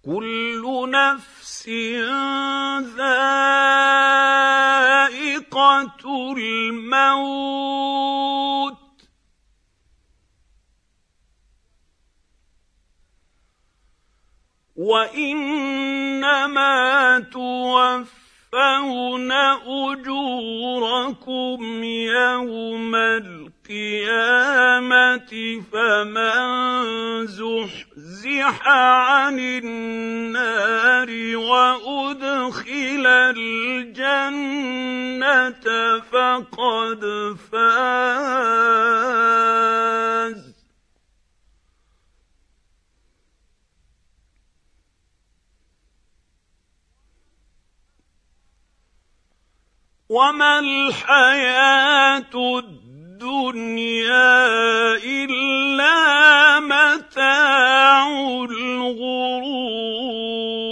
كل نفس ذائقة الموت وإنما توفون أجوركم يوم القيامة فمن زحزح عن النار وأدخل الجنة فقد فاز. وما الحياة الدنيا إلا متاع الغرور.